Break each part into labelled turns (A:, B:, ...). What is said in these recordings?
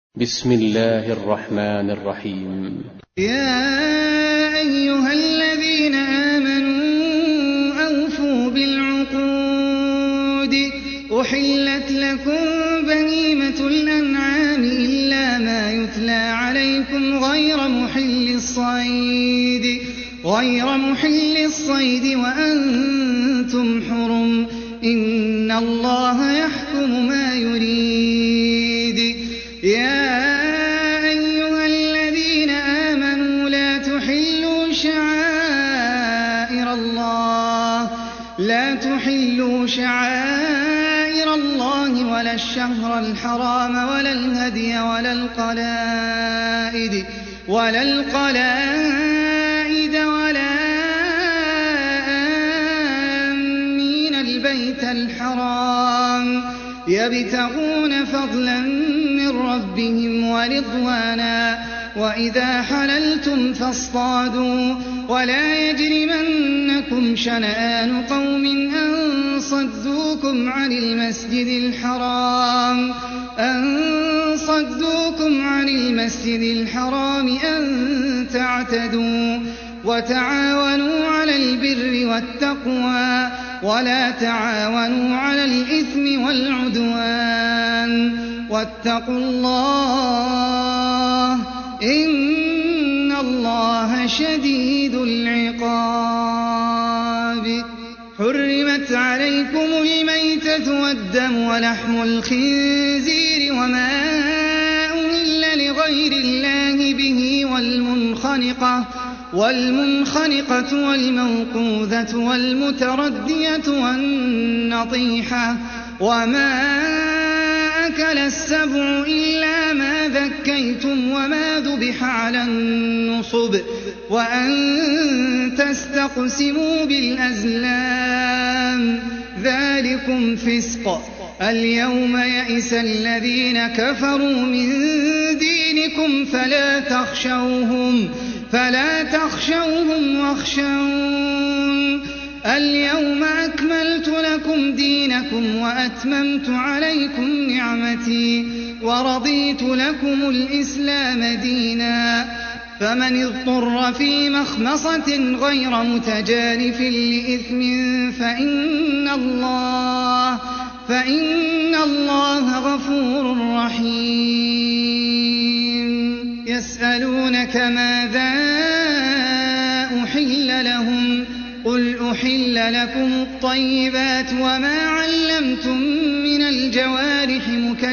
A: بسم الله الرحمن الرحيم.
B: يا أيها الذين آمنوا أوفوا بالعقود أحلت لكم بهيمة الأنعام إلا ما يتلى عليكم غير محل الصيد وأنتم حرم إن الله يحكم ما يريد. يا أيها الذين آمنوا لا تحلوا شعائر الله ولا الشهر الحرام ولا الهدي ولا القلائد ولا آمين البيت الحرام يبتغون فضلا من ربهم ورضوانا وإذا حللتم فاصطادوا ولا يجرمنكم شنآن قوم أن صدوكم عن المسجد الحرام أن تعتدوا وتعاونوا على البر والتقوى ولا تعاونوا على الإثم والعدوان واتقوا الله إن الله شديد العقاب. حرمت عليكم الميتة والدم ولحم الخنزير وما أهل لغير الله به والمنخنقة والموقوذة والمتردية والنطيحة وما أكل السبع إلا ما ذكيتم وما ذبح على النصب وأن تستقسموا بالأزلام ذلكم فسق. اليوم يئس الذين كفروا من دينكم فلا تخشوهم واخشون. اليوم أكملت لكم دينكم وأتممت عليكم نعمتي ورضيت لكم الإسلام دينا. فمن اضطر في مخمصة غير متجانف لإثم فإن الله غفور رحيم. يسألونك ماذا أحل لهم قل أحل لكم الطيبات وما علمتم من الجوارح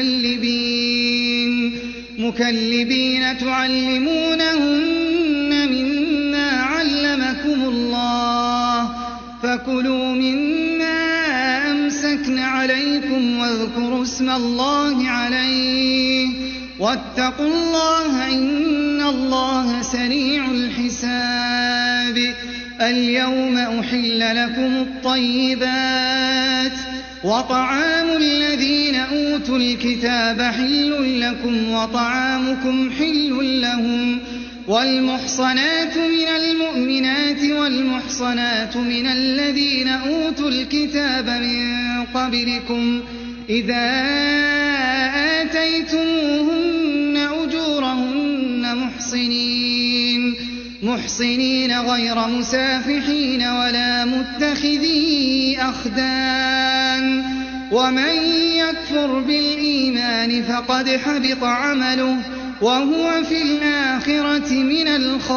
B: مكلبين تعلمونهن مما علمكم الله فكلوا مما أمسكن عليكم واذكروا اسم الله عليه واتقوا الله إن الله سريع الحساب. اليوم أحل لكم الطيبات وطعام الذين أوتوا الكتاب حل لكم وطعامكم حل لهم والمحصنات من المؤمنات والمحصنات من الذين أوتوا الكتاب من قبلكم إذا آتيتموهن أجورهن محصنين غير مسافحين ولا متخذي أخدان ومن يكفر بالإيمان فقد حبط عمله وهو في الآخرة من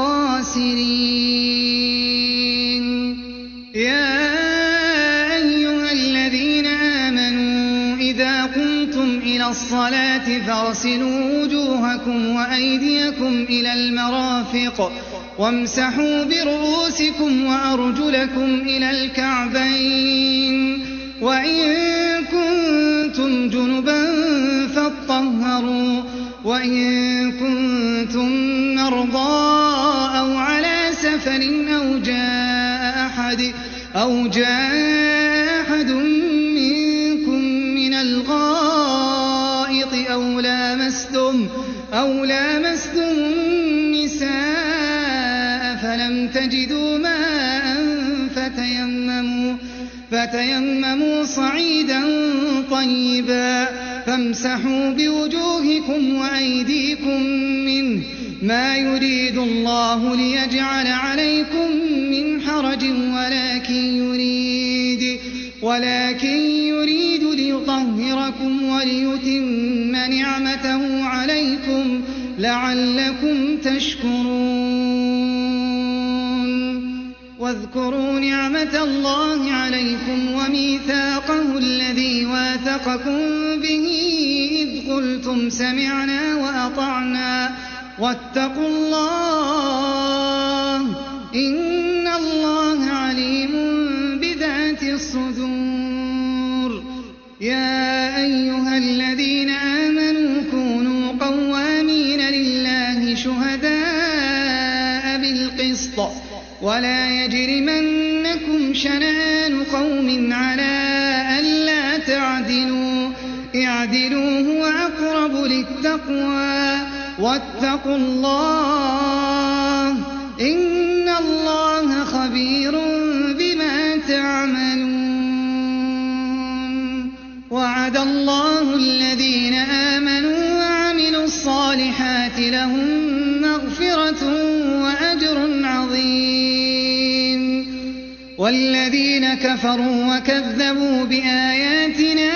B: الخاسرين. يا أيها الذين آمنوا إذا قمتم إلى الصلاة فاغسلوا وجوهكم وأيديكم إلى المرافق وامسحوا برؤوسكم وأرجلكم إلى الكعبين وإن كنتم جنبا فاطهروا وإن كنتم مرضى أو على سفر أو جاء أحد منكم من الغائط أو لامستم النساء فلم تجدوا ماء فتيمموا صعيدا طيبا فامسحوا بوجوهكم وأيديكم منه ما يريد الله ليجعل عليكم من حرج ولكن يريد ليطهركم وليتم نعمته عليكم لعلكم تشكرون واذكروا نعمة الله عليكم وميثاقه الذي واثقكم به إذ قلتم سمعنا وأطعنا واتقوا الله إن الله عليم بذات الصدور. يا أيها الذين آمنوا كونوا قوامين لله شهداء بالقسط ولا يجرمنكم شنآن قوم على ألا تعدلوا اعدلوا هو أقرب للتقوى واتقوا الله إن الله خبير بما تعملون. وعد الله الذين آمنوا وعملوا الصالحات لهم مغفرة وأجر عظيم. والذين كفروا وكذبوا بآياتنا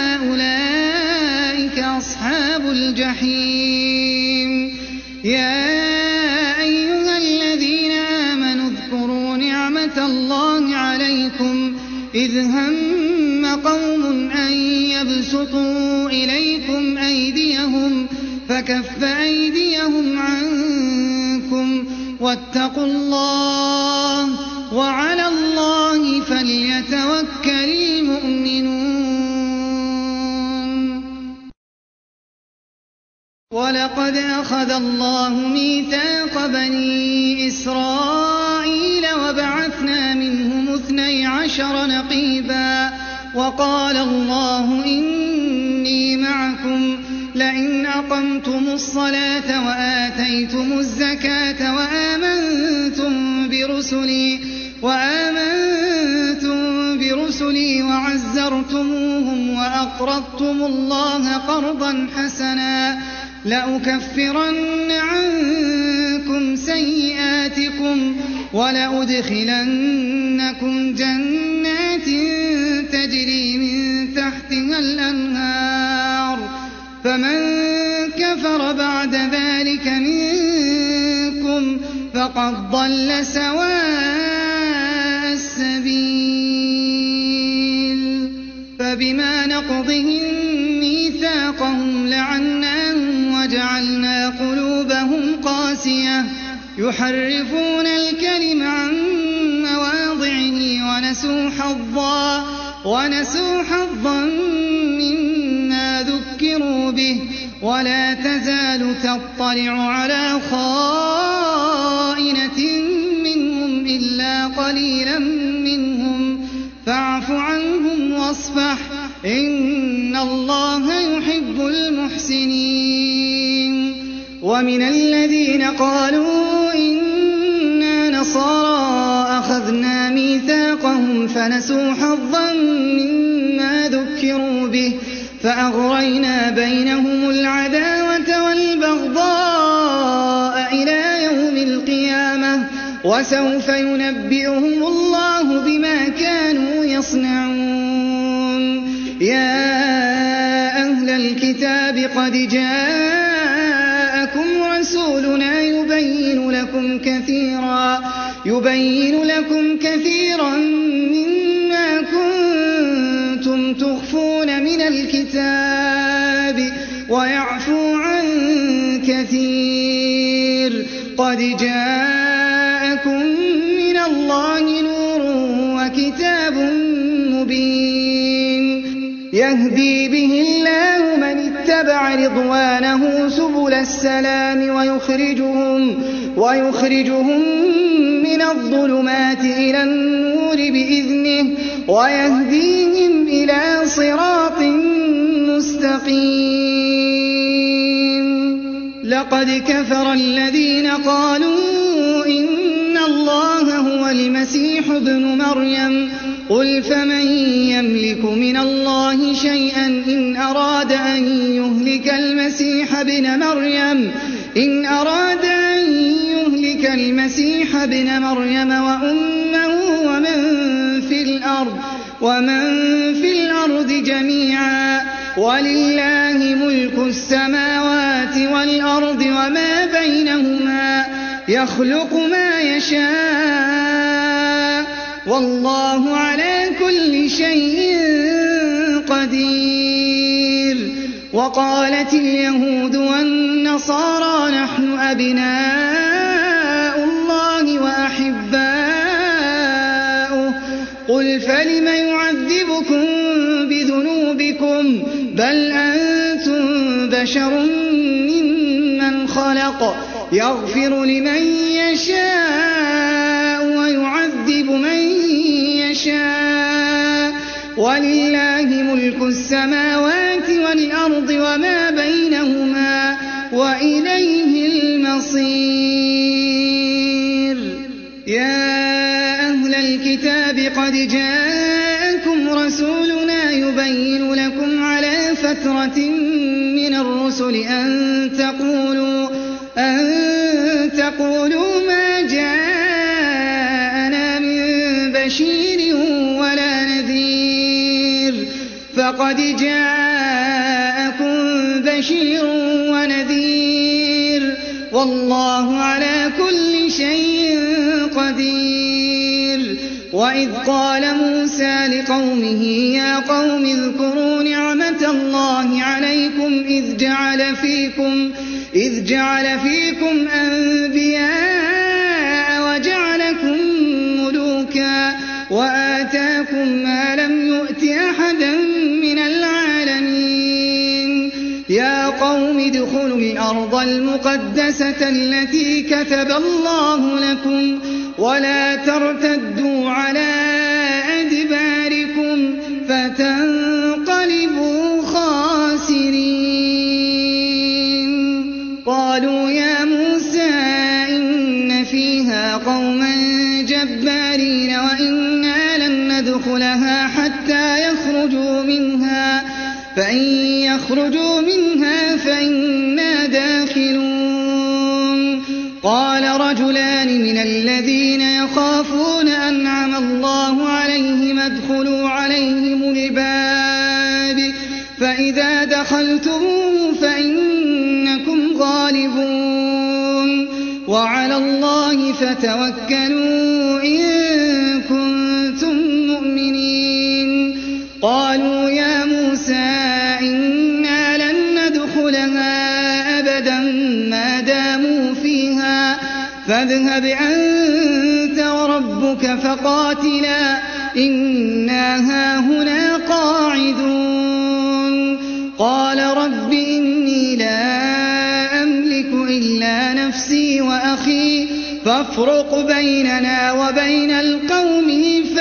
B: أولئك أصحاب الجحيم. يا أيها الذين آمنوا اذكروا نعمة الله عليكم إذ هم قوم أن يبسطوا إليكم أيديهم فكف أيديهم عنكم واتقوا الله وعلى الله فليتوكل المؤمنون. ولقد أخذ الله ميثاق بني إسرائيل وبعثنا منهم 12 نقيبا وقال الله إني معكم لئن أقمتم الصلاة وآتيتم الزكاة وآمنتم برسلي وعزرتموهم وأقرضتم الله قرضا حسنا لأكفرن عنكم سيئاتكم ولأدخلنكم جنات تجري من تحتها الأنهار فمن كفر بعد ذلك منكم فقد ضل سواء السبيل. فبما نقضهم ميثاقهم لعناهم وجعلنا قلوبهم قاسية يحرفون الكلم عن مواضعه ونسوا حظا مما ذكروا به ولا تزال تطلع على خائنة منهم إلا قليلا منهم فاعف عنهم واصفح إن الله يحب المحسنين. ومن الذين قالوا إنا نصارى أخذنا ميثاقهم فنسوا حظا مما ذكروا به فأغرينا بينهم العداوة والبغضاء إلى يوم القيامة وسوف ينبئهم الله بما كانوا يصنعون. يا أهل الكتاب قد جاءكم رسولنا يبين لكم كثيرا مما كنتم تخفون من الكتاب ويعفو عن كثير. قد جاءكم من الله نور وكتاب مبين يهدي به الله من اتبع رضوانه سبل السلام ويخرجهم من الظلمات إلى النور بإذنه ويهديهم إلى صراط مستقيم. لقد كفر الذين قالوا إن الله هو المسيح ابن مريم قل فمن يملك من الله شيئا إن أراد أن يهلك المسيح ابن مريم وأمه ومن في الأرض جميعا ولله ملك السماوات والأرض وما بينهما يخلق ما يشاء والله على كل شيء قدير. وقالت اليهود والنصارى نحن أبناء الله وأحباؤه قل فلم يعذبكم بذنوبكم بل أنتم بشر ممن خلق يغفر لمن يشاء ويعذب من يشاء ولله ملك السماوات والأرض وما بينهما وإليه المصير. يا أهل الكتاب قد جاءكم رسولنا يبين لكم على فترة من الرسل أن تقولوا ما جاءنا من بشير ولا نذير فقد جاءكم بشير ونذير والله على كل شيء قدير. وإذ قال موسى لقومه يا قوم اذكروا نعمة الله عليكم إذ جعل فيكم أنبياء وجعلكم ملوكا وآتاكم ما لم يؤت أحدا من العالمين. يا قوم ادخلوا الأرض المقدسة التي كتب الله لكم ولا ترتدوا على أدباركم فتنقلبوا خاسرين. قالوا يا موسى إن فيها قوما جبارين وإنا لن ندخلها حتى يخرجوا منها فإن يخرجوا منها فإنا داخلون. قال رجلان من الذين يخافون أنعم الله عليهم ادخلوا عليهم الباب فإذا دخلتموه فإنكم غالبون وعلى الله فتوكلوا إن كنتم مؤمنين. قالوا يا موسى إنا لن ندخلها أبدا ما داموا فيها فاذهب أنت وربك فقاتلا إنا هاهنا قاعدون. قال رب إني لا أملك إلا نفسي وأخي فافرق بيننا وبين القوم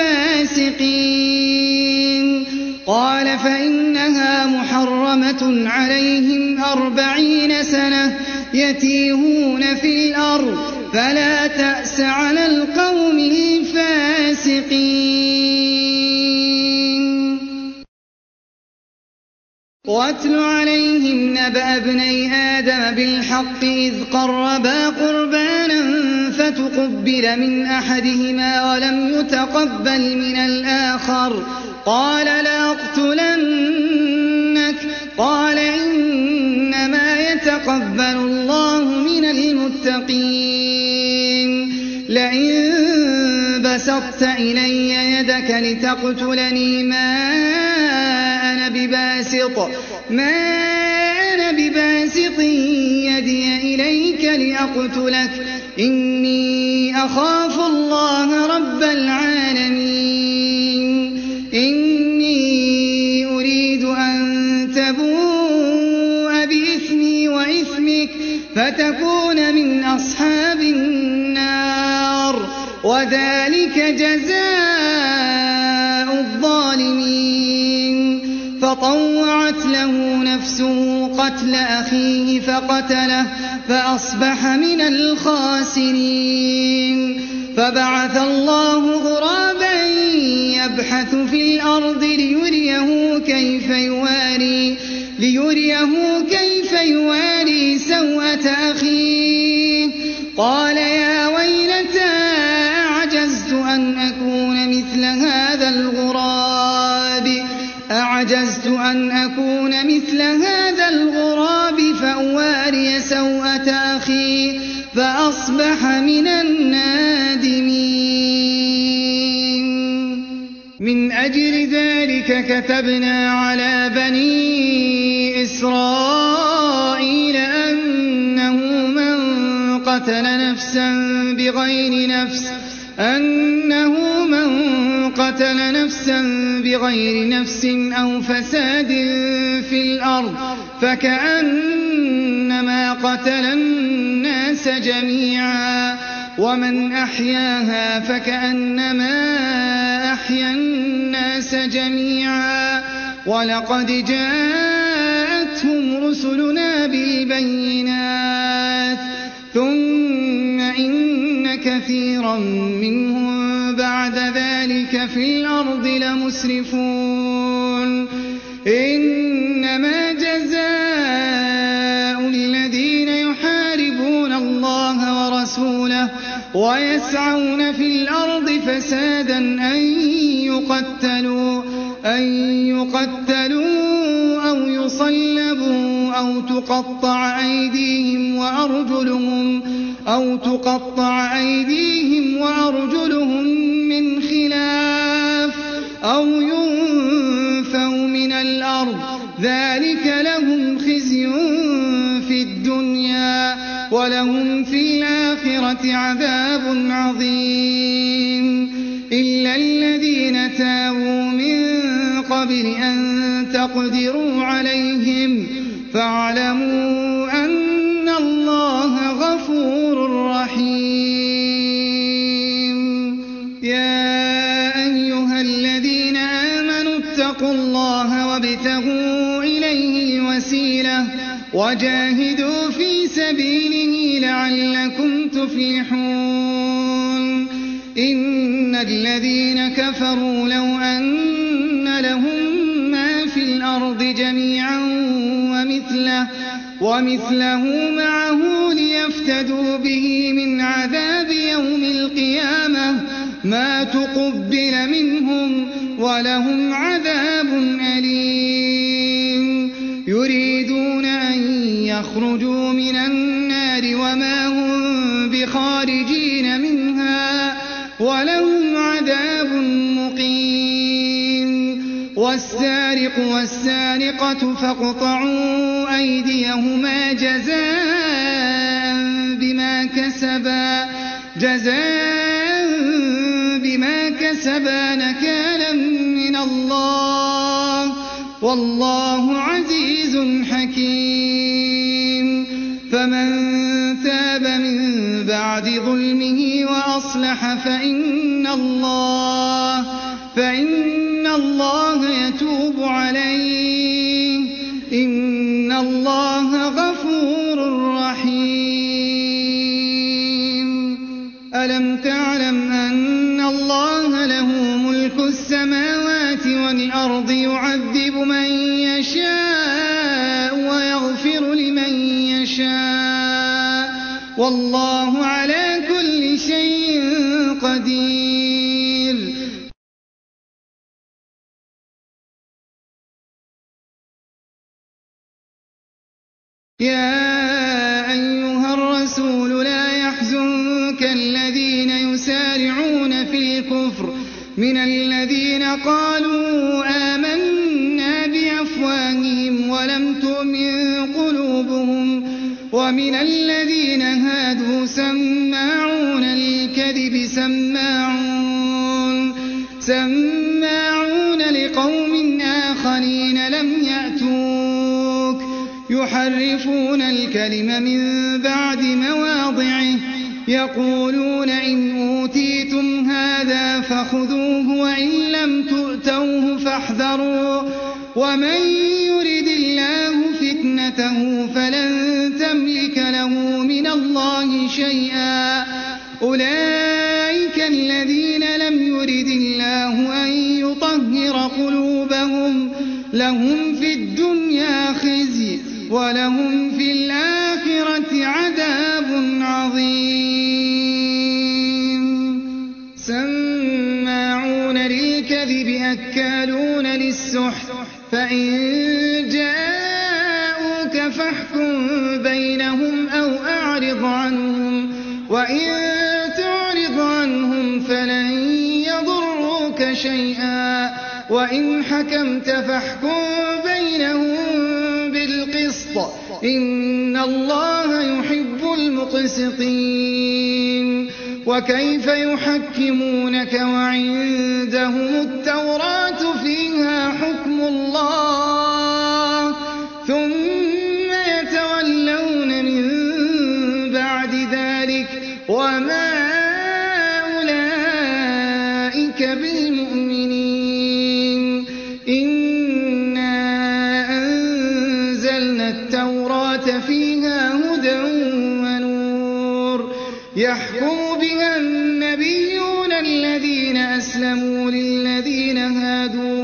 B: الفاسقين. قال فإنها محرمة عليهم 40 سنة يتيهون في الأرض فلا تأس على القوم الفاسقين. واتل عليهم نبأ ابني آدم بالحق إذ قربا قربانا فتقبل من أحدهما ولم يتقبل من الآخر قال لأقتلنك قال إنما يتقبل الله من المتقين. لئن بسطت إلي يدك لتقتلني ما أنا بباسط يدي إليك لأقتلك إني أخاف الله رب العالمين. إني أريد أن تبوء بإثمي وإثمك فتكون من أصحاب النار وذلك جزاء الظالمين. فطوعت له نفسه قتل أخيه فقتله فأصبح من الخاسرين. فبعث الله غرابا يبحث في الأرض ليريه كيف يواري سوءة أخيه قال يا ويلتى أعجزت أن أكون مثل هذا الغراب فأواري سوءة أخي فأصبح من النادمين. من أجل ذلك كتبنا على بني إسرائيل أنه من قتل نفسا بغير نفس أو فساد في الأرض فكأنما قتل الناس جميعا ومن أحياها فكأنما أحيا الناس جميعا ولقد جاءتهم رسلنا بالبينات ثم إن كثيرا منهم بعد ذلك في الأرض لمسرفون. إنما جزاء الذين يحاربون الله ورسوله ويسعون في الأرض فسادا أن يقتلوا أو يصلبوا أو تقطع أيديهم وأرجلهم من خلاف أو ينفوا من الأرض ذلك لهم خزي في الدنيا ولهم في الآخرة عذاب عظيم. إلا الذين تابوا من قبل أن تقدروا عليهم فاعلموا أن الله غفور رحيم. يا أيها الذين آمنوا اتقوا الله وابتغوا إليه الوسيلة وجاهدوا في سبيله لعلكم تفلحون. إن الذين كفروا لو أن لهم ما في الأرض جميعا ومثله معه ليفتدوا به من عذاب يوم القيامة ما تقبل منهم ولهم عذاب أليم. يريدون أن يخرجوا من النار وما هم بخارجين منها ولهم عذاب مقيم. والسارق والسارقة فاقطعوا أيديهما جزاء بما كسبا نكالا من الله والله عزيز حكيم. فمن تاب من بعد ظلمه وأصلح فإن الله يتوب عليه إن الله غفور رحيم. ألم تعلم أن الله له ملك السماوات والأرض يعذب من يشاء ويغفر لمن يشاء والله على كل شيء قدير. يا أيها الرسول لا يحزنك الذين يسارعون في الكفر من الذين قالوا آمنا بأفواههم ولم تؤمن قلوبهم ومن الذين هادوا سماعون للكذب سماعون لقوم آخرين لم يأتوك يحرفون الكلم من بعد مواضعه يقولون إن أوتيتم هذا فخذوه وإن لم تؤتوه فاحذروا ومن يرد الله فتنته فلن تملك له من الله شيئا. أولئك الذين لم يرد الله أن يطهر قلوبهم لهم في الدنيا خزي ولهم في الآخرة عذاب عظيم سماعون للكذب أكالون للسحت فإن جاءوك فاحكم بينهم أو أعرض عنهم وإن تعرض عنهم فلن يضروك شيئا وإن حكمت فاحكم بينهم بالقسط إن الله يحب المقسطين وكيف يحكمونك وعندهم التوراة فيها حكم الله ثم يتولون من بعد ذلك وما أولئك بالمؤمنين إنا أنزلنا التوراة فيها هدى ونور يحكم بها النبيون الذين أسلموا للذين هادوا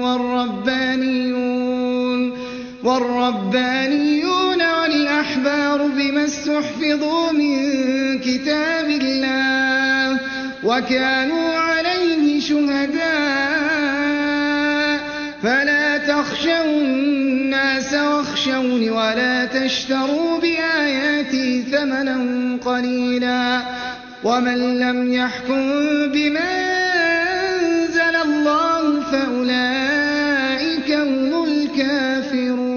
B: والربانيون والأحبار بما استحفظوا من كتاب الله وكانوا عليه شهداء فلا تخشوا الناس واخشوني ولا تشتروا بآياتي ثمنا قليلا ومن لم يحكم بما أنزل الله فأولئك هم الكافرون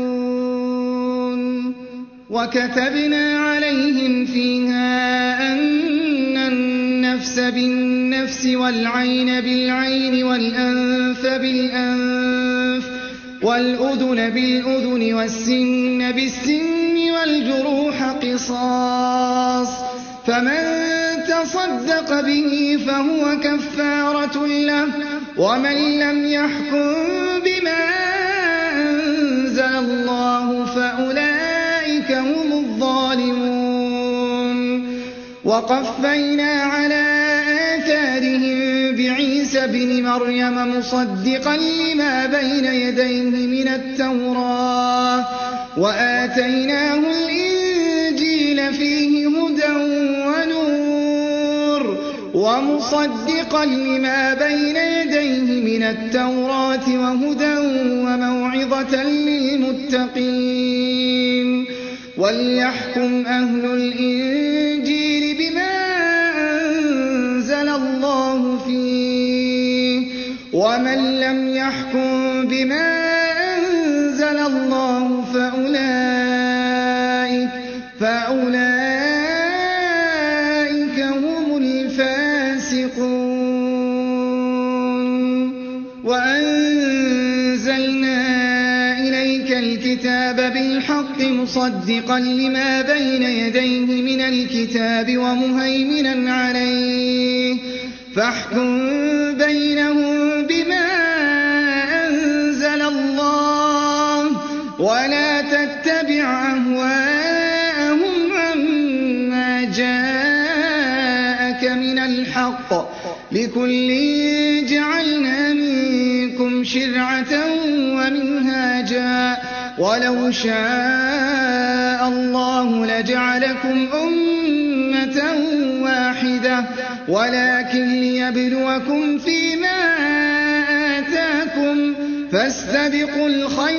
B: وكتبنا عليهم فيها أن النفس بالنفس والعين بالعين والأنف بالأنف والأذن بالأذن والسن بالسن والجروح قصاص فمن تصدق به فهو كفارة له ومن لم يحكم بما أنزل الله فأولئك هم الظالمون وقفينا على آثارهم بعيسى بن مريم مصدقا لما بين يديه من التوراة وآتيناه الإنجيل فيه هدى ونور ومصدقا لما بين يديه من التوراة وهدى وموعظة للمتقين وليحكم أهل الإنجيل بما أنزل الله فيه ومن لم يحكم بما أنزل الله فأولئك هم الفاسقون وأنزلنا إليك الكتاب بالحق مصدقا لما بين يديه من الكتاب ومهيمنا عليه فاحكم بينهم بما أنزل الله ولا تتبع أهواءهم عما جاءك من الحق لكل جعلنا منكم شرعة ومنهاجا ولو شاء الله لجعلكم أمة واحدة ولكن ليبلوكم فيما آتاكم فاستبقوا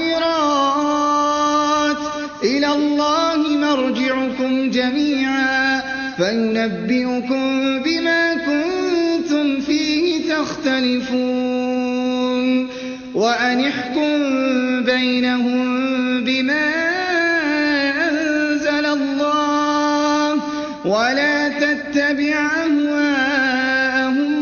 B: الخيرات إلى الله مرجعكم جميعا فينبئكم بما كنتم فيه تختلفون وأن احكم بينهم بما أنزل الله ولا تتبع أهواءهم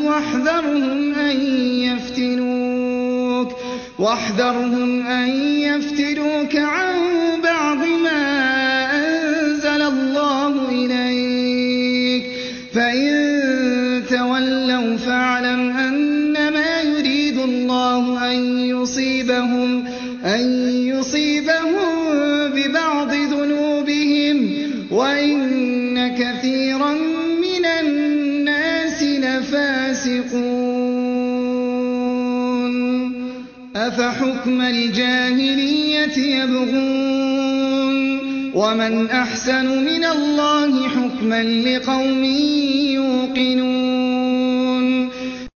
B: واحذرهم أن يفتنوك عن بعض ما أنزل الله إليك فإن تولوا فاعلم أنما يريد الله أن يصيبهم ببعض ذنوبهم وإن كثيرا من الناس لفاسقون أفحكم الجاهلية يبغون ومن أحسن من الله حكما لقوم يوقنون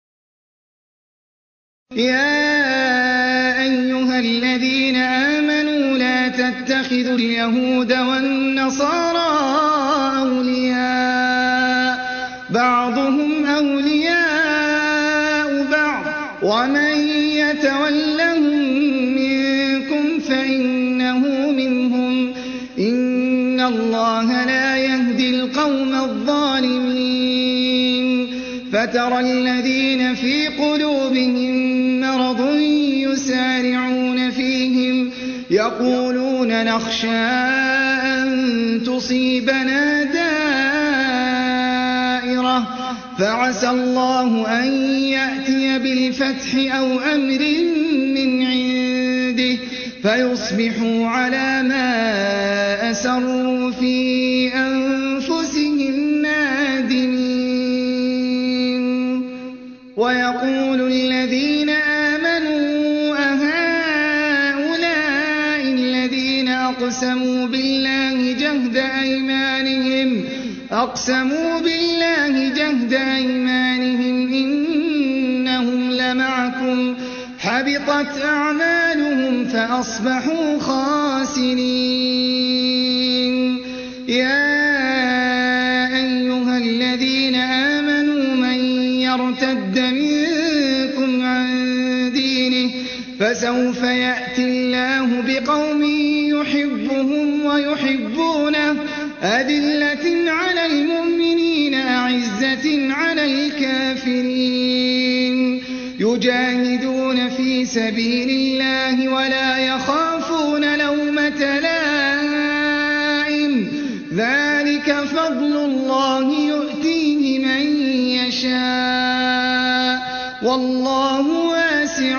B: يا أيها الذين آمنوا لا تتخذوا اليهود والنصارى أولياء بعضهم أولياء بعض ومن يتولهم منكم فإنه منهم إن الله لا يهدي القوم الظالمين فترى الذين في قلوبهم مرض يسارعون فيهم يقولون نخشى أن تصيبنا دائرة فعسى الله أن يأتي بالفتح أو أمر من عنده فيصبحوا على ما أسروا في أنفسهم نادمين ويقول الذين آمنوا أهؤلاء الذين أقسموا بالله جهد أيمانهم إنهم لمعكم حبطت أعمالهم فأصبحوا خاسرين يا أيها الذين آمنوا من يرتد منكم عن دينه فسوف يأتي الله بقوم يحبهم ويحبونه أذلة على المؤمنين أعزة على الكافرين يجاهدون في سبيل الله ولا يخافون لومة لائم ذلك فضل الله يؤتيه من يشاء والله واسع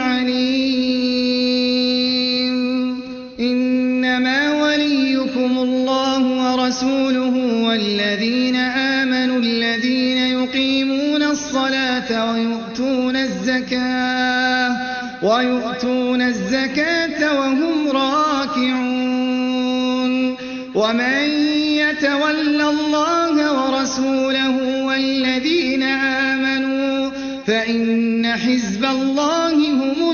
B: عليم إنما وليكم الله ورسوله والذين آمنوا الذين يقيمون الصلاة ويؤتون الزكاة وهم راكعون ومن يتول الله ورسوله والذين آمنوا فإن حزب الله هم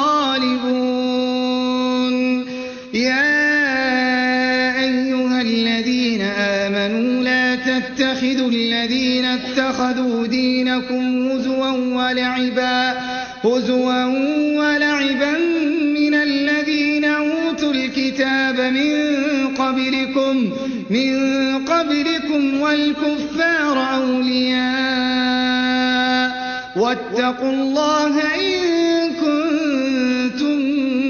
B: الغالبون يا أيها الذين آمنوا لا تتخذوا الذين اتخذوا دينكم هزوا ولعبا من الذين أوتوا الكتاب من قبلكم والكفار أولياء واتقوا الله إن كنتم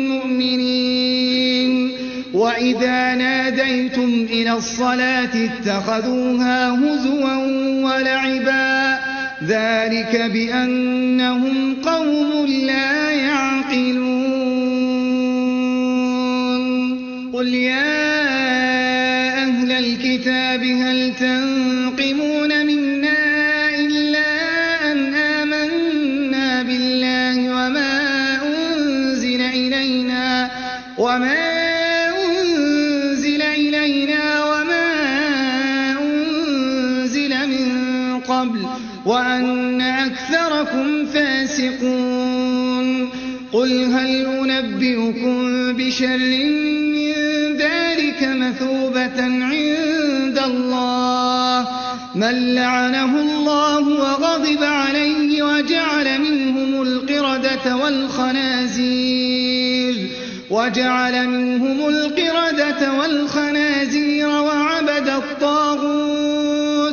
B: مؤمنين وإذا ناديتم إلى الصلاة اتخذوها هزوا ولعبا ذلك بأنهم قوم لا يعقلون قل يا أهل الكتاب هل تنقمون منا إلا أن آمنا بالله وما أنزل إلينا وما أنزل من قبل وأن أكثركم فاسقون قل هل أنبئكم بشر من ذلك مثوبة عند الله من لعنه الله وغضب عليه وجعل منهم القردة والخنازير وعبد الطاغوت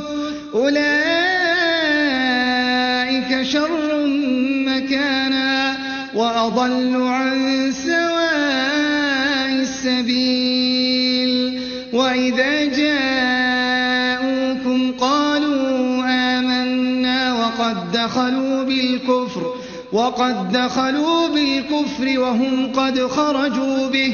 B: أولئك شر مكانا وأضل عن سواء السبيل وإذا جاءوكم قالوا آمنا وقد دخلوا بالكفر وهم قد خرجوا به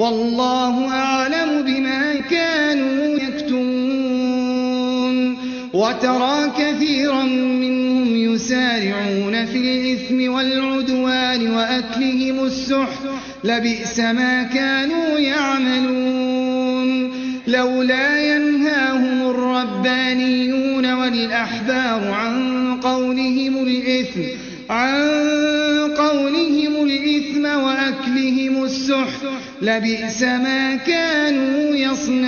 B: والله أعلم بما كانوا يكتمون وترى كثيرا منهم يسارعون في الإثم والعدوان وأكلهم السحت لبئس ما كانوا يعملون لولا ينهاهم الربانيون والأحبار عن قولهم الإثم وأكلهم السحت لبئس ما كانوا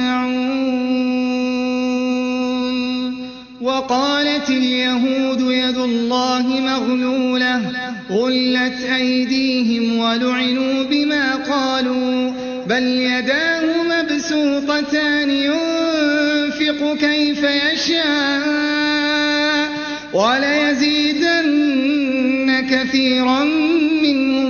B: يصنعون وقالت اليهود يد الله مغلولة غلت أيديهم ولعنوا بما قالوا بل يداه مبسوطتان ينفق كيف يشاء وليزيدن كثيرا منهم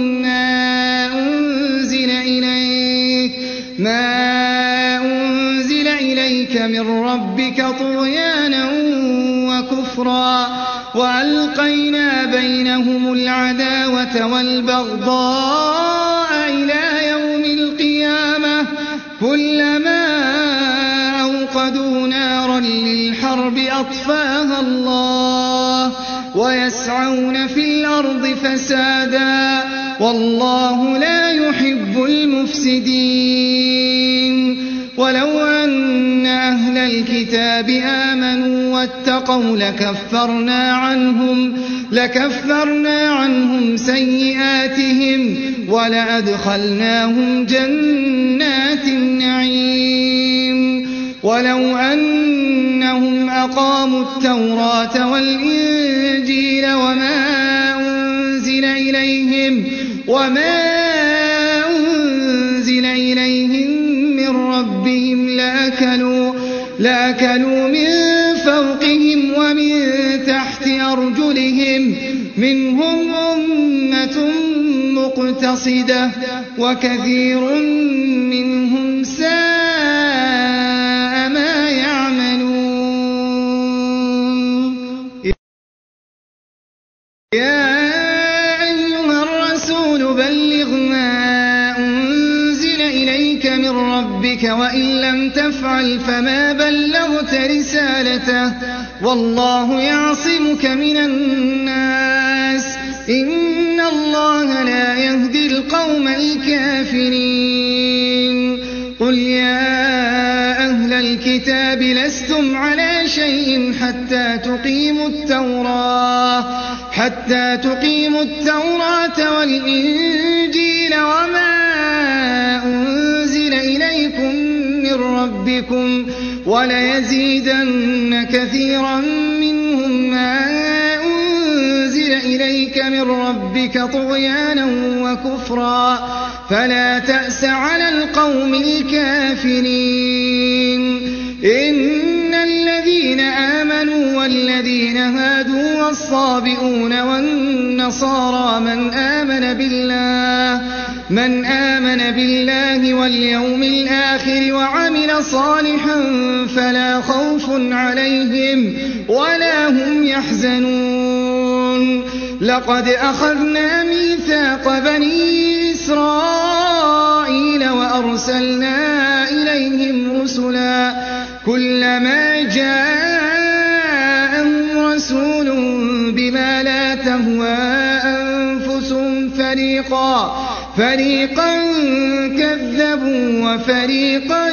B: ما أنزل إليك من ربك طغيانا وكفرا وألقينا بينهم العداوة والبغضاء إلى يوم القيامة كلما أوقدوا نارا للحرب أطفاها الله ويسعون في الأرض فسادا والله لا يحب المفسدين ولو أن أهل الكتاب آمنوا واتقوا لكفرنا عنهم سيئاتهم ولأدخلناهم جنات النعيم ولو أنهم أقاموا التوراة والإنجيل وما أنزل إليهم من ربهم لأكلوا من فوقهم ومن تحت أرجلهم منهم أمة مقتصدة وكثير منهم ساء ما يعملون يا أيها الرسول بلغ ما أنزل إليك من ربك وإن لم تفعل فما بلغت رسالته والله يعصمك من الناس إن الله لا يهدي القوم الكافرين قل يا أهل الكتاب لستم على شيء حتى تقيموا التوراة والإنجيل وما أنزل إليكم من ربكم وليزيدن كثيرا منهم ما أنزل إليك من ربك طغيانا وكفرا فلا تأس على القوم الكافرين إن الذين آمنوا والذين هادوا والصابئون والنصارى من آمن بالله واليوم الآخر وعمل صالحا فلا خوف عليهم ولا هم يحزنون لقد أخذنا ميثاق بني إسرائيل وأرسلنا إليهم رسلا كلما جاءهم رسول بما لا تهوى أنفسهم فريقا كذبوا وفريقا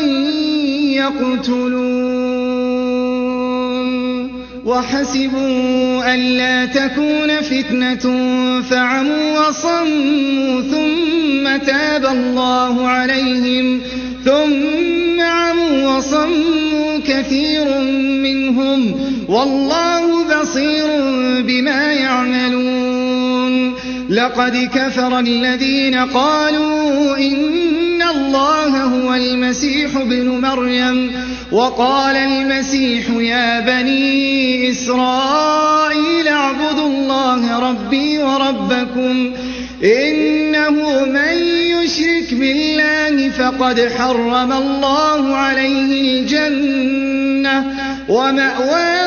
B: يقتلون وحسبوا ألا تكون فتنة فعموا وصموا ثم تاب الله عليهم ثم عموا وصموا كثير منهم والله بصير بما يعملون لقد كفر الذين قالوا إن الله هو المسيح ابن مريم وقال المسيح يا بني إسرائيل اعبدوا الله ربي وربكم إنه من يشرك بالله فقد حرم الله عليه الجنة ومأواه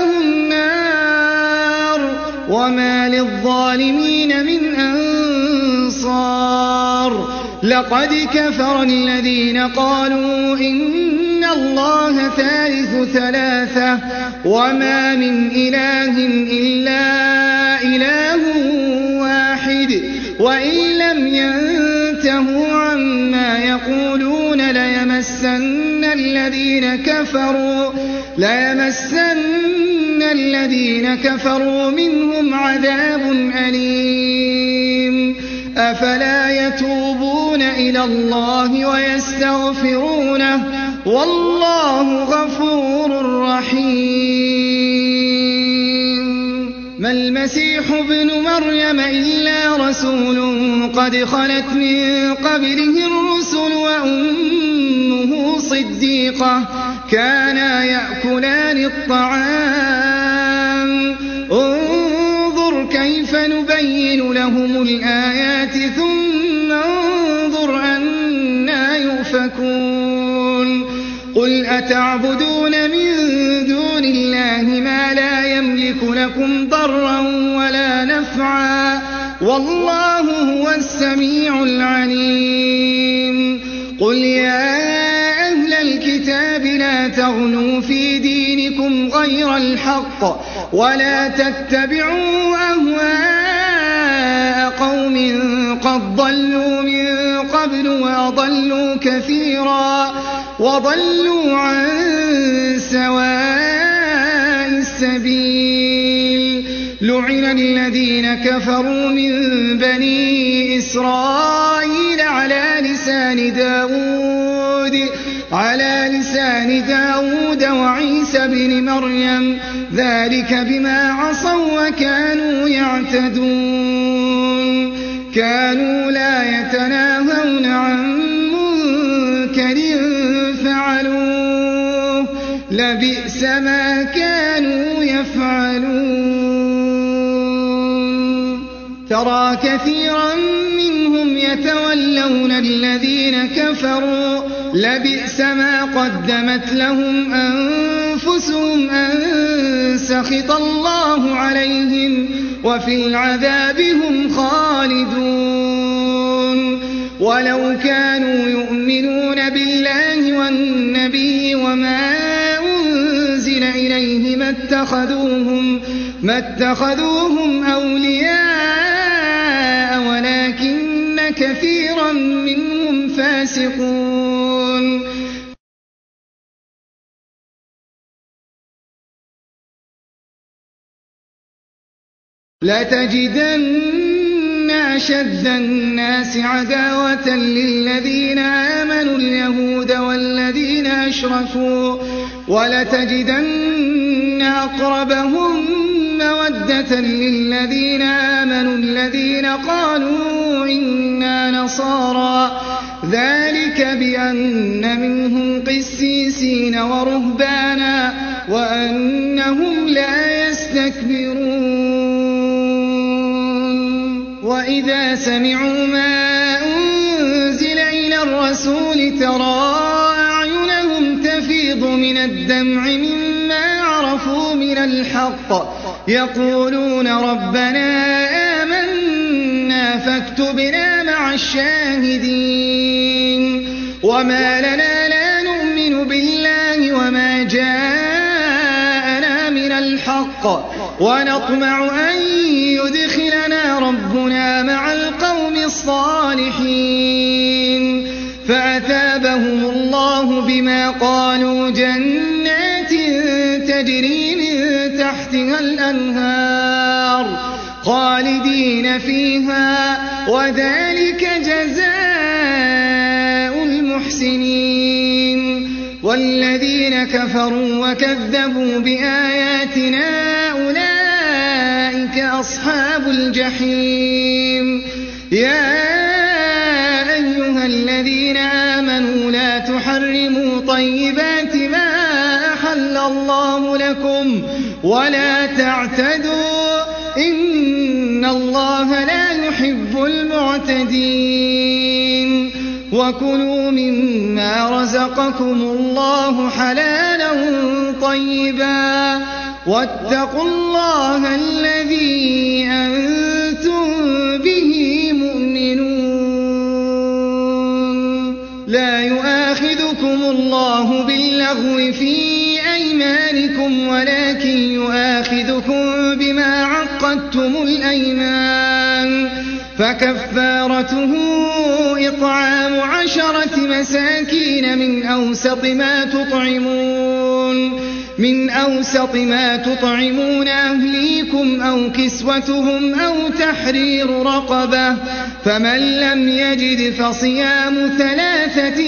B: النار وما للظالمين من أنصار لقد كفر الذين قالوا إن الله ثالث ثلاثة وما من إله إلا إله واحد وإن لم ينتهوا عما يقولون ليمسن الذين كفروا منهم عذاب أليم أفلا يتوبون إلى الله ويستغفرونه والله غفور رحيم ما المسيح ابن مريم إلا رسول قد خلت من قبله الرسل وأمه صديقة كانا يأكلان الطعام انظر كيف نبين لهم الآيات ثم انظر أنى يؤفكون قل أتعبدون من دون الله ما لا يملك لكم ضرا ولا نفعا والله هو السميع العليم قل يا أهل الكتاب لا تغلوا في دينكم غير الحق ولا تتبعوا أهواء قوم قد ضلوا من قبل وأضلوا كثيرا وضلوا عن سواء السبيل لعن الذين كفروا من بني إسرائيل على لسان داود وعيسى بن مريم ذلك بما عصوا وكانوا يعتدون كانوا لا يتناهون عن منكر فعلوه لبئس ما كانوا يفعلون ترى كثيرا منهم يتولون الذين كفروا لبئس ما قدمت لهم أنفسهم أن سخط الله عليهم وفي العذاب هم خالدون ولو كانوا يؤمنون بالله والنبي وما أنزل إليه ما اتخذوهم أولياء ولكن كثيرا منهم فاسقون لتجدن أشد الناس عداوة للذين آمنوا اليهود والذين أشركوا ولتجدن أقربهم مودة للذين آمنوا الذين قالوا إنا نصارى ذلك بأن منهم قسيسين ورهبانا وأنهم لا يستكبرون وإذا سمعوا ما أنزل إلى الرسول ترى أعينهم تفيض من الدمع مما عرفوا من الحق يقولون ربنا آمنا فاكتبنا مع الشاهدين وما لنا لا نؤمن بالله وما جاءنا من الحق ونطمع أن يدخلنا ربنا مع القوم الصالحين فأثابهم الله بما قالوا جنات تجري من تحتها الأنهار خالدين فيها وذلك جزاء المحسنين والذين كفروا وكذبوا بآياتنا أولئك أصحاب الجحيم يا أيها الذين آمنوا لا تحرموا طيبات ما أحل الله لكم ولا تعتدوا إن الله لا يحب المعتدين وكلوا مما رزقكم الله حلالا طيبا واتقوا الله الذي أنتم به مؤمنون الله باللغو في أيمانكم ولكن يؤاخذكم بما عقدتم الأيمان فكفارته إطعام 10 مساكين من أوسط ما تطعمون أهليكم أو كسوتهم أو تحرير رقبة فمن لم يجد فصيام 3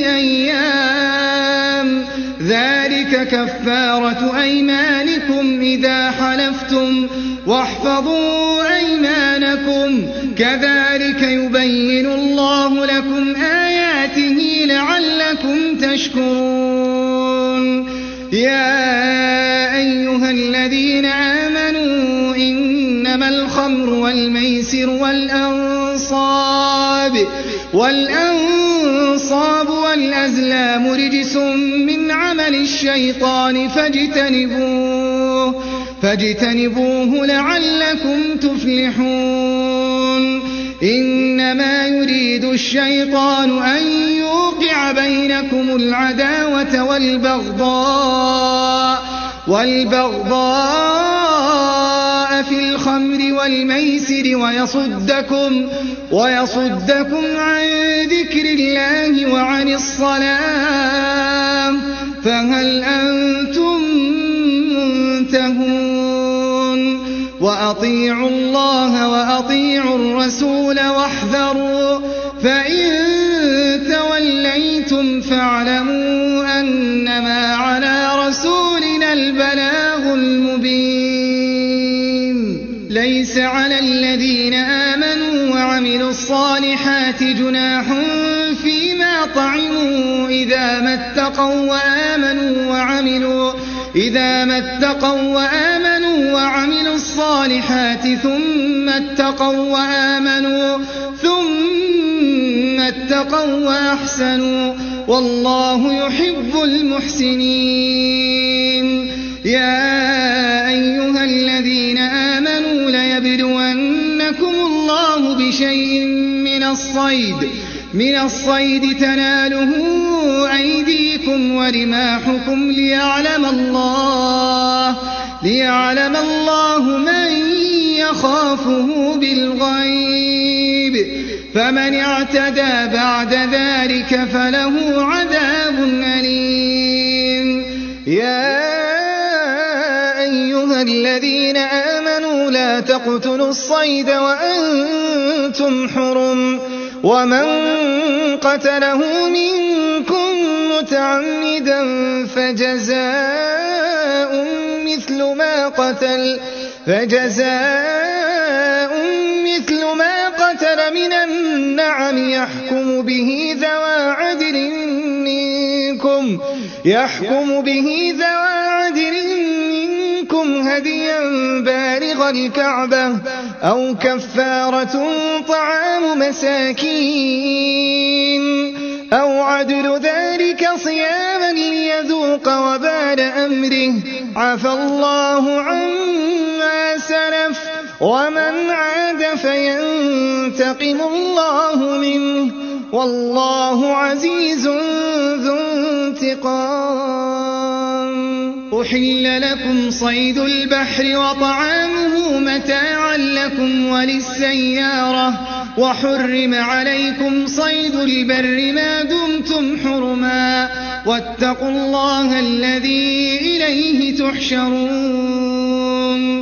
B: أيام ذلك كفارة أيمانكم إذا حلفتم واحفظوا أيمانكم كذلك يبين الله لكم آياته لعلكم تشكرون يا أيها الذين آمنوا إنما الخمر والميسر والأنصاب والأزلام رجس من عمل الشيطان فاجتنبوه لعلكم تفلحون إنما يريد الشيطان أن يوقع بينكم العداوة والبغضاء في الخمر والميسر ويصدكم عن ذكر الله وعن الصلاة فهل أنتم منتهون وأطيعوا الله وأطيعوا الرسول واحذروا فإن توليتم فاعلموا أنما على رسولنا البلاغ المبين ليس على الذين آمنوا وعملوا الصالحات جناح فيما طعموا إذا ما اتقوا وآمنوا وعملوا الصالحات ثم اتقوا وأحسنوا والله يحب المحسنين يا أيها الذين آمنوا ليبلونكم الله بشيء من الصيد تناله أيديكم ورماحكم ليعلم الله من يخافه بالغيب فمن اعتدى بعد ذلك فله عذاب أليم يا أيها الذين آمنوا لا تقتلوا الصيد وأنتم حرم ومن قتله منكم متعمدا فجزاء مثل ما قتل من النعم يحكم به ذوى عدل منكم هديا بالغ الكعبة أو كفارة طعام مساكين أو عدل ذلك صياما ليذوق وبال أمره عفى الله عما سلف ومن عاد فينتقم الله منه والله عزيز ذو انتقام أحل لكم صيد البحر وطعامه متاعا لكم وللسيارة وحرم عليكم صيد البر ما دمتم حرما واتقوا الله الذي إليه تحشرون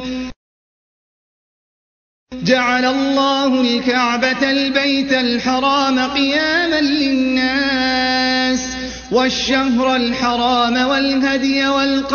B: جعل الله الكعبة البيت الحرام قياما للناس والشهر الحرام والهدي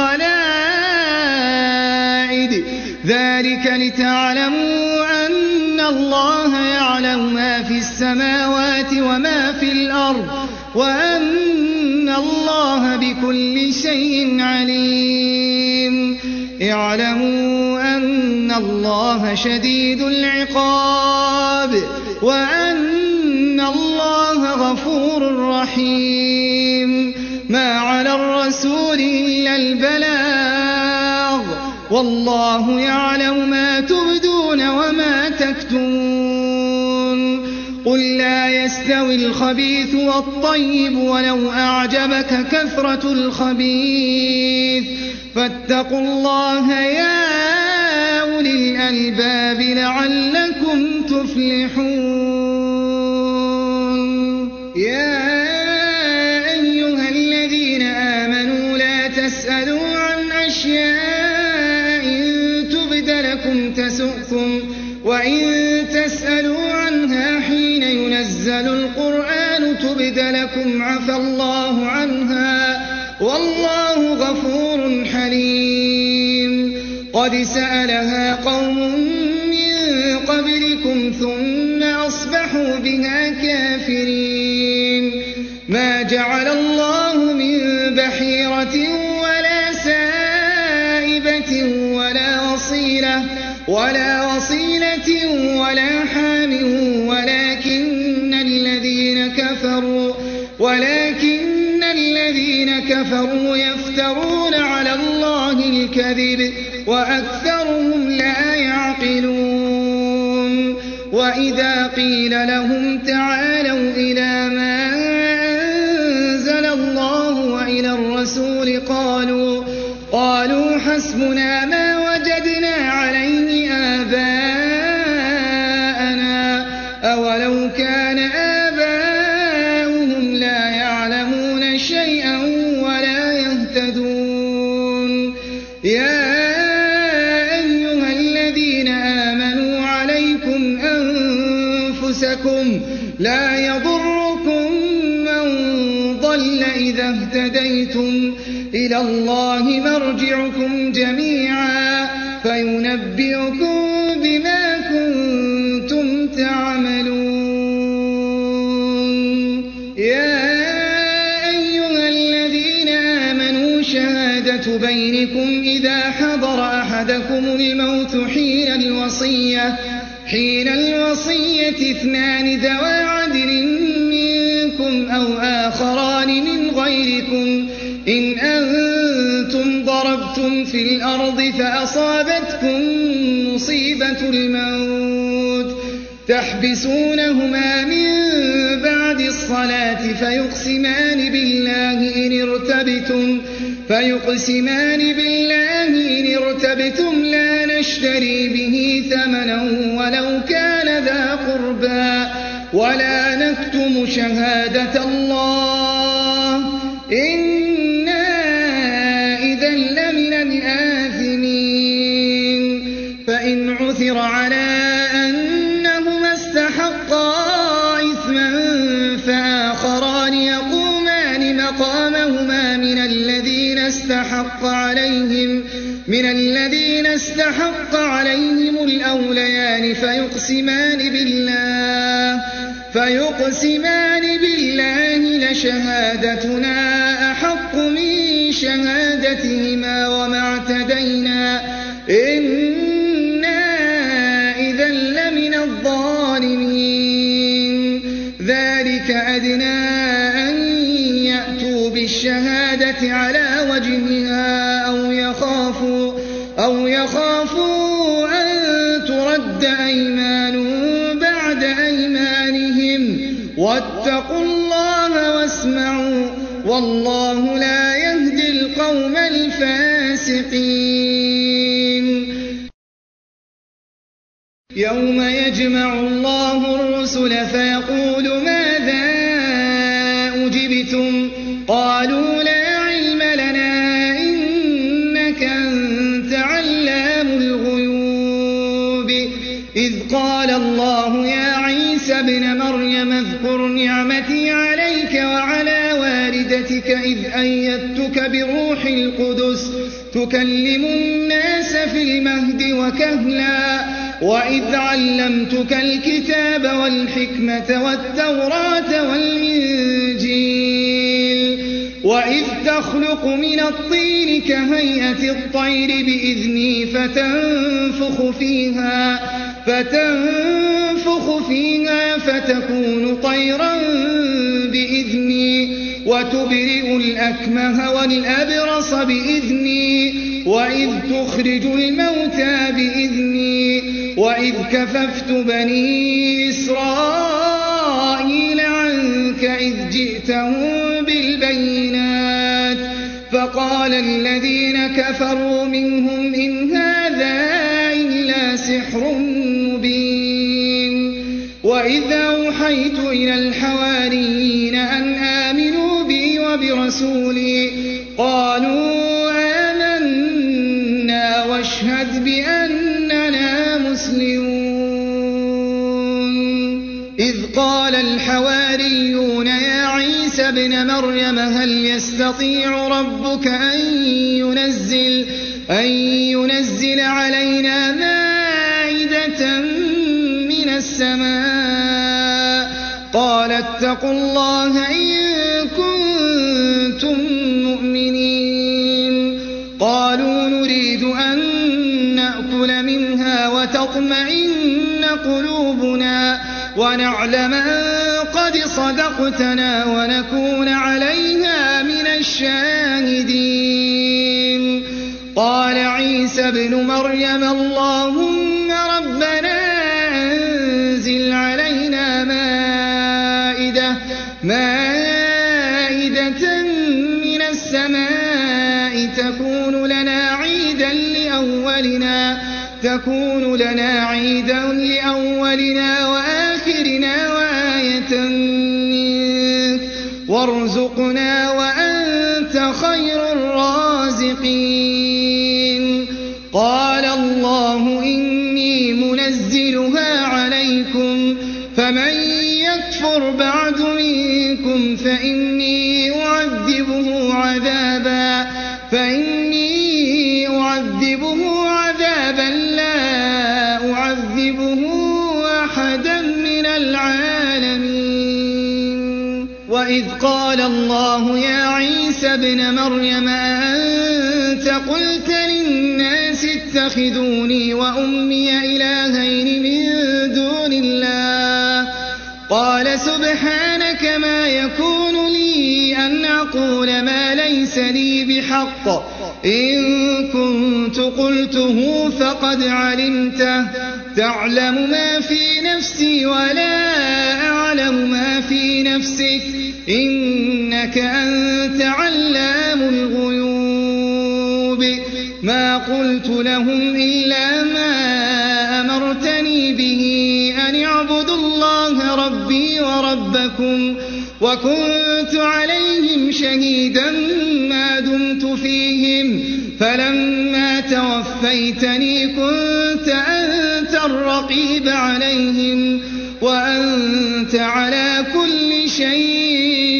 B: والقلائد ذلك لتعلموا أن الله يعلم ما في السماوات وما في الأرض وأن الله بكل شيء عليم اعلموا أن الله شديد العقاب وأن الله غفور رحيم ما على الرسول إلا البلاغ والله يعلم ما تبدون وما تكتمون قل لا يستوي الخبيث والطيب ولو أعجبك كثرة الخبيث فاتقوا الله يا أولي الألباب لعلكم تفلحون. يا أيها الذين آمنوا لا تسألوا عن أشياء إن تبد لكم تسؤكم وإن تسألوا عنها حين ينزل القرآن تبد لكم عفى الله عنها والله غفور حليم. قد سألها قوم من قبلكم ثم أصبحوا بها كافرين. ما جعل الله من بحيرة ولا سائبة ولا وصيلة ولا حام ولكن الذين كفروا يفترون على الله الكذب وأكثرهم لا يعقلون. وإذا قيل لهم تعالوا إلى ما أنزل الله وإلى الرسول قالوا حسبنا ما وجدنا عليه آباءنا أولو كان آباؤهم لا يعلمون شيئا ولا يهتدون. يا أيها الذين آمنوا عليكم أنفسكم لا يضركم من ضل إذا اهتديتم إلى الله مرجعكم جميعا فينبئكم بما كنتم تعملون. يا أيها الذين آمنوا شهادة بينكم إذا حضر أحدكم الموت حين الوصية اثنان ذوى عدل منكم أو آخران من غيركم إن أنتم ضربتم في الأرض فأصابتكم مصيبة الموت تحبسونهما من بعد الصلاة فيقسمان بالله إن ارتبتم لا نشتري به ثمنا ولو كان ذا قربى ولا نكتم شهادة الله إنا إذا لمن الآثمين. فإن عثر على أنهما استحقا إثما فآخران يقومان مقامهما من الذين استحق عليهم الأوليان فيقسمان بالله لشهادتنا أحق من شهادتهما وما اعتدينا إنا إذا لمن الظالمين. ذلك أدنى أن يأتوا بالشهادة على وجهها أو يخافوا أن ترد أيمان بعد أيمانهم واتقوا الله واسمعوا والله لا يهدي القوم الفاسقين. يوم يجمع الله الرسل فيقول ماذا أجبتم قالوا لا علم لنا إنك أنت علام الغيوب. إذ قال الله يا عيسى ابن مريم اذكر نعمتي عليك وعلى والدتك إذ أيدتك بروح القدس تكلم الناس في المهد وكهلا وإذ علمتك الكتاب والحكمة والتوراة والإنجيل وإذ تخلق من الطين كهيئة الطير بإذني فتنفخ فيها فتكون طيرا بإذني وتبرئ الأكمه والأبرص بإذني وإذ تخرج الموتى بإذني وإذ كففت بني إسرائيل إسرائيل عنك إذ جئتهم بالبينات فقال الذين كفروا منهم إن هذا إلا سحر مبين وإذا أوحيت إلى الحواريين أن آمنوا بي وبرسولي قالوا آمنا واشهد بأننا مسلمون إذ قال الحواريون يا عيسى ابن مريم هل يستطيع ربك أن ينزل علينا مائدة من السماء قال اتقوا الله إن كنتم مؤمنين قالوا نريد أن نأكل منها وتطمئن قلوبنا ونعلم أن قد صدقتنا ونكون عليها من الشاهدين قال عيسى ابن مريم اللهم ربنا أنزل علينا مائدة من السماء تكون لنا عيدا لأولنا وآخرنا وآية منك وارزقنا وأنت خير الرازقين قال الله إني منزلها عليكم فمن يكفر بعد منكم فإني أعذبه عذابا لا أعذبه أحدا من العالمين وإذ قال الله يا عيسى ابن مريم أنت قلت للناس اتخذوني وأمي إلهين من دون الله قال سبحانك ما يكون لي أن أقول ما ليس لي بحق إن كنت قلته فقد علمته تعلم ما في نفسي ولا أعلم ما في نفسك إنك أنت علام الغيوب ما قلت لهم إلا ما أمرتني به أن اعبدوا الله ربي وربكم وكنت عليهم شهيدا ما دمت فيهم فلما توفيتني كنت أنت الرقيب عليهم وأنت على كل شيء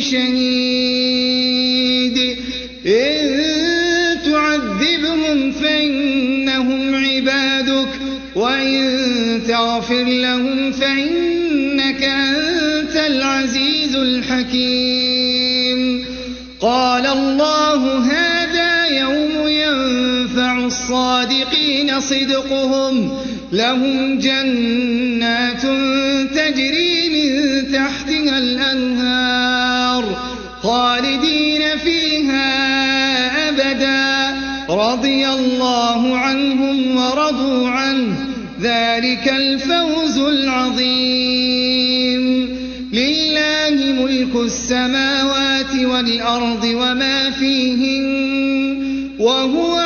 B: شهيد إن تعذبهم فإنهم عبادك وإن تغفر لهم فإنك أنت العزيز الحكيم قال الله هذا يوم ينفع الصادقين صدقهم لهم جنات تجري من تحتها الأنهار خالدين فيها أبدا رضي الله عنهم ورضوا عنه ذلك الفوز العظيم لله ملك السماوات والأرض وما فيهن وهو